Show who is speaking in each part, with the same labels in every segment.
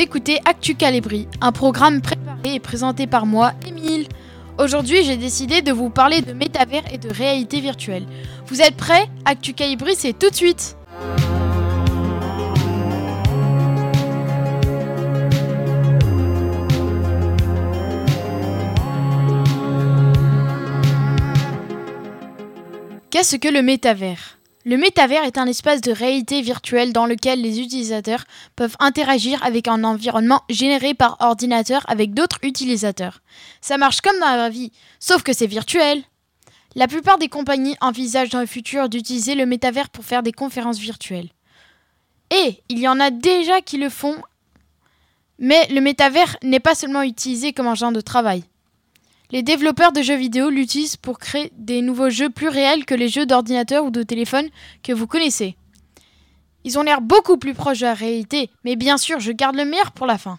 Speaker 1: écoutez Actu Calibri, un programme préparé et présenté par moi, Émile. Aujourd'hui, j'ai décidé de vous parler de métavers et de réalité virtuelle. Vous êtes prêts? Actu Calibri, c'est tout de suite. Qu'est-ce que le métavers? Le métavers est un espace de réalité virtuelle dans lequel les utilisateurs peuvent interagir avec un environnement généré par ordinateur avec d'autres utilisateurs. Ça marche comme dans la vie, sauf que c'est virtuel. La plupart des compagnies envisagent dans le futur d'utiliser le métavers pour faire des conférences virtuelles. Et il y en a déjà qui le font, mais le métavers n'est pas seulement utilisé comme un genre de travail. Les développeurs de jeux vidéo l'utilisent pour créer des nouveaux jeux plus réels que les jeux d'ordinateur ou de téléphone que vous connaissez. Ils ont l'air beaucoup plus proches de la réalité, mais bien sûr, je garde le meilleur pour la fin.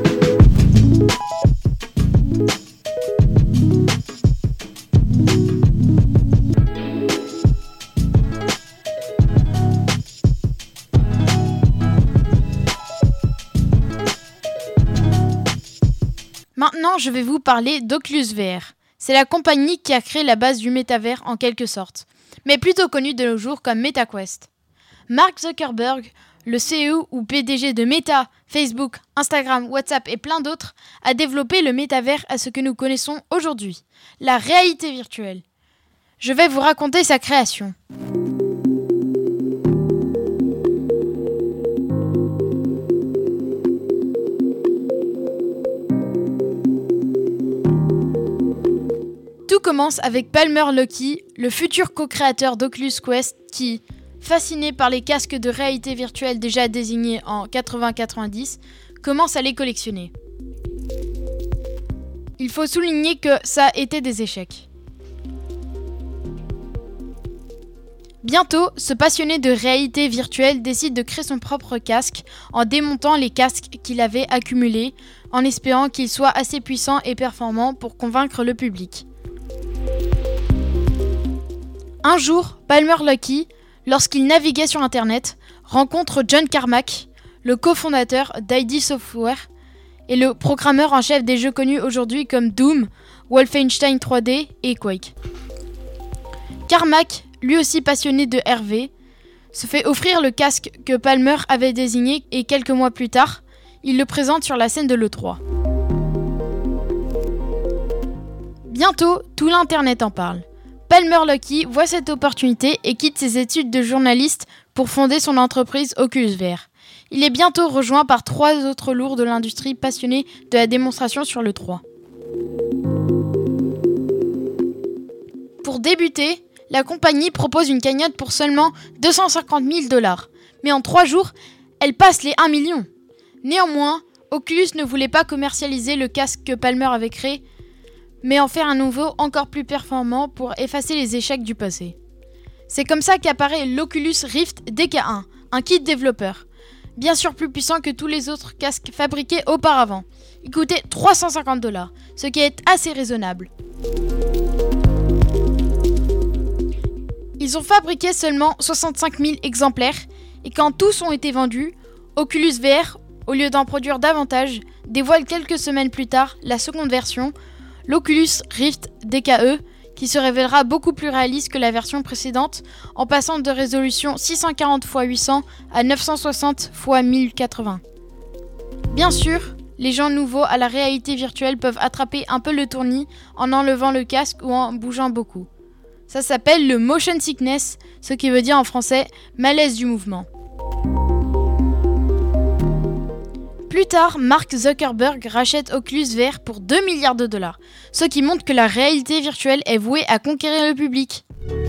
Speaker 1: Maintenant, je vais vous parler d'Oculus VR. C'est la compagnie qui a créé la base du métavers en quelque sorte, mais plutôt connue de nos jours comme MetaQuest. Mark Zuckerberg, le CEO ou PDG de Meta, Facebook, Instagram, WhatsApp et plein d'autres, a développé le métavers à ce que nous connaissons aujourd'hui, la réalité virtuelle. Je vais vous raconter sa création. Tout commence avec Palmer Luckey, le futur co-créateur d'Oculus Quest qui, fasciné par les casques de réalité virtuelle déjà désignés en 80-90, commence à les collectionner. Il faut souligner que ça a été des échecs. Bientôt, ce passionné de réalité virtuelle décide de créer son propre casque en démontant les casques qu'il avait accumulés, en espérant qu'ils soient assez puissants et performants pour convaincre le public. Un jour, Palmer Luckey, lorsqu'il naviguait sur Internet, rencontre John Carmack, le cofondateur d'ID Software et le programmeur en chef des jeux connus aujourd'hui comme Doom, Wolfenstein 3D et Quake. Carmack, lui aussi passionné de RV, se fait offrir le casque que Palmer avait désigné et quelques mois plus tard, il le présente sur la scène de l'E3. Bientôt, tout l'Internet en parle. Palmer Luckey voit cette opportunité et quitte ses études de journaliste pour fonder son entreprise Oculus VR. Il est bientôt rejoint par 3 autres lourds de l'industrie passionnés de la démonstration sur l'E3. Pour débuter, la compagnie propose une cagnotte pour seulement 250 000 $. Mais en 3 jours, elle passe les 1 million. Néanmoins, Oculus ne voulait pas commercialiser le casque que Palmer avait créé, mais en faire un nouveau encore plus performant pour effacer les échecs du passé. C'est comme ça qu'apparaît l'Oculus Rift DK1, un kit développeur, bien sûr plus puissant que tous les autres casques fabriqués auparavant. Il coûtait 350 $, ce qui est assez raisonnable. Ils ont fabriqué seulement 65 000 exemplaires, et quand tous ont été vendus, Oculus VR, au lieu d'en produire davantage, dévoile quelques semaines plus tard la seconde version, l'Oculus Rift DKE, qui se révélera beaucoup plus réaliste que la version précédente en passant de résolution 640 x 800 à 960 x 1080. Bien sûr, les gens nouveaux à la réalité virtuelle peuvent attraper un peu le tournis en enlevant le casque ou en bougeant beaucoup. Ça s'appelle le motion sickness, ce qui veut dire en français malaise du mouvement. Plus tard, Mark Zuckerberg rachète Oculus VR pour 2 milliards de $, ce qui montre que la réalité virtuelle est vouée à conquérir le public.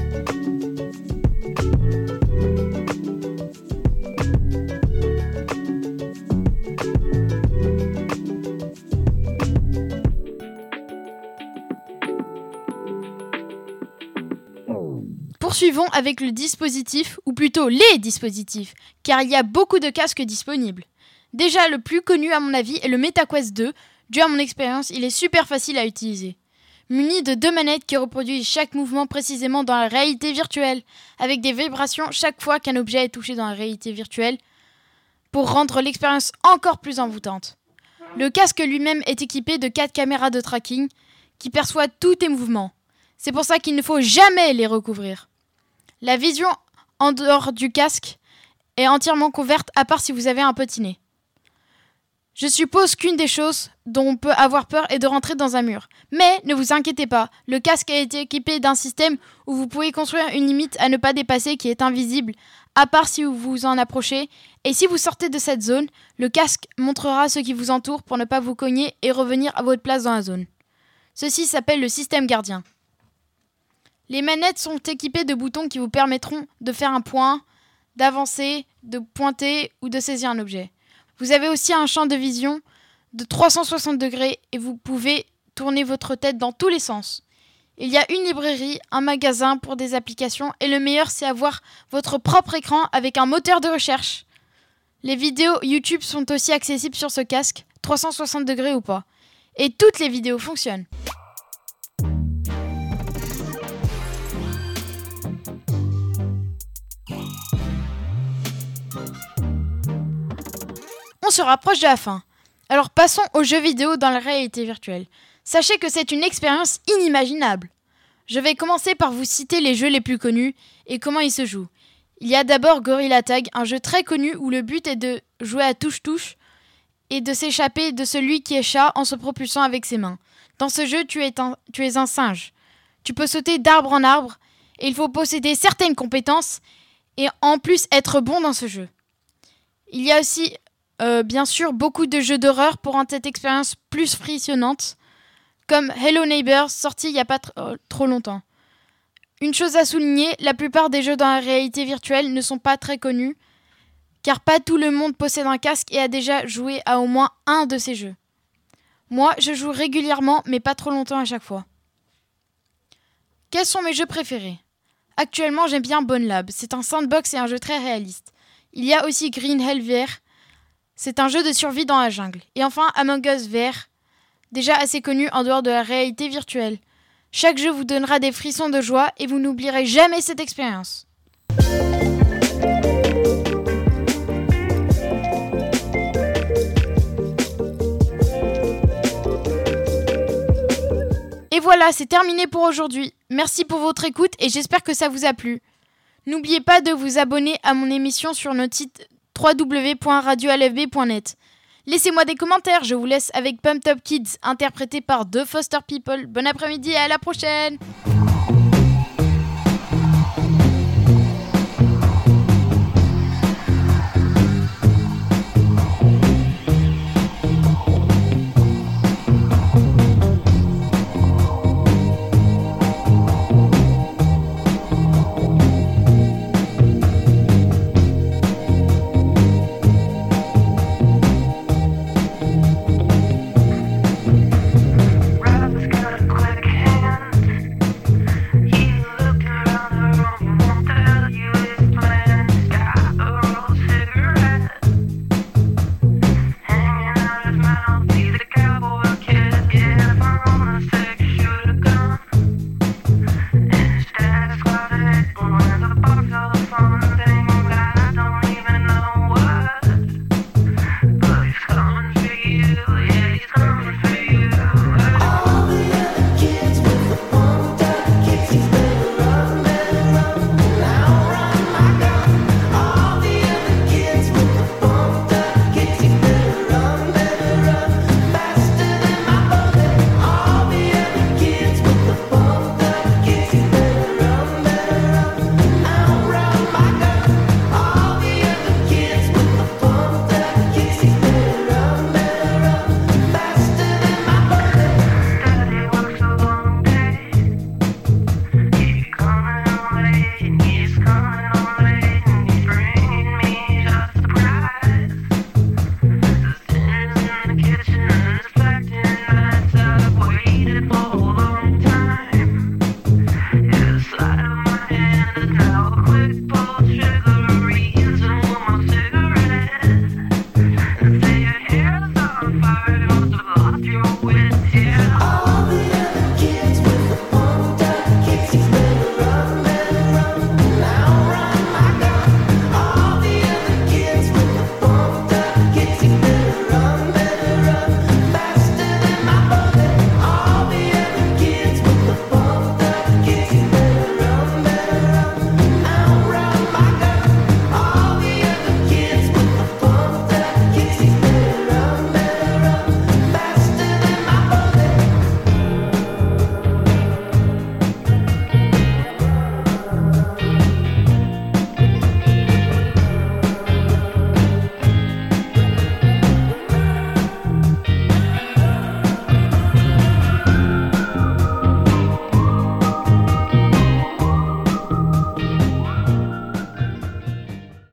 Speaker 1: Poursuivons avec le dispositif, ou plutôt les dispositifs, car il y a beaucoup de casques disponibles. Déjà, le plus connu à mon avis est le MetaQuest 2. Dû à mon expérience, il est super facile à utiliser. Muni de 2 manettes qui reproduisent chaque mouvement précisément dans la réalité virtuelle, avec des vibrations chaque fois qu'un objet est touché dans la réalité virtuelle. pour rendre l'expérience encore plus envoûtante. Le casque lui-même est équipé de 4 caméras de tracking qui perçoivent tous tes mouvements. C'est pour ça qu'il ne faut jamais les recouvrir. La vision en dehors du casque est entièrement couverte à part si vous avez un petit nez. Je suppose qu'une des choses dont on peut avoir peur est de rentrer dans un mur. Mais ne vous inquiétez pas, le casque a été équipé d'un système où vous pouvez construire une limite à ne pas dépasser qui est invisible, à part si vous vous en approchez. Et si vous sortez de cette zone, le casque montrera ce qui vous entoure pour ne pas vous cogner et revenir à votre place dans la zone. Ceci s'appelle le système gardien. Les manettes sont équipées de boutons qui vous permettront de faire un point, d'avancer, de pointer ou de saisir un objet. Vous avez aussi un champ de vision de 360 degrés et vous pouvez tourner votre tête dans tous les sens. Il y a une librairie, un magasin pour des applications et le meilleur c'est avoir votre propre écran avec un moteur de recherche. Les vidéos YouTube sont aussi accessibles sur ce casque, 360 degrés ou pas. Et toutes les vidéos fonctionnent. On se rapproche de la fin. Alors passons aux jeux vidéo dans la réalité virtuelle. Sachez que c'est une expérience inimaginable. Je vais commencer par vous citer les jeux les plus connus et comment ils se jouent. Il y a d'abord Gorilla Tag, un jeu très connu où le but est de jouer à touche-touche et de s'échapper de celui qui est chat en se propulsant avec ses mains. Dans ce jeu, tu es un singe. Tu peux sauter d'arbre en arbre et il faut posséder certaines compétences et en plus être bon dans ce jeu. Il y a aussi bien sûr beaucoup de jeux d'horreur pour rendre cette expérience plus frissonnante, comme Hello Neighbor, sorti il n'y a pas trop longtemps. Une chose à souligner, la plupart des jeux dans la réalité virtuelle ne sont pas très connus, car pas tout le monde possède un casque et a déjà joué à au moins un de ces jeux. Moi, je joue régulièrement, mais pas trop longtemps à chaque fois. Quels sont mes jeux préférés ? Actuellement, j'aime bien Bone Lab. C'est un sandbox et un jeu très réaliste. Il y a aussi Green Hell VR. C'est un jeu de survie dans la jungle. Et enfin, Among Us VR, déjà assez connu en dehors de la réalité virtuelle. Chaque jeu vous donnera des frissons de joie et vous n'oublierez jamais cette expérience. Et voilà, c'est terminé pour aujourd'hui. Merci pour votre écoute et j'espère que ça vous a plu. N'oubliez pas de vous abonner à mon émission sur notre site www.radioalfb.net. Laissez-moi des commentaires, je vous laisse avec Pumped Up Kids, interprété par The Foster People. Bon après-midi et à la prochaine!
Speaker 2: All the other kids with the pumped up kicks.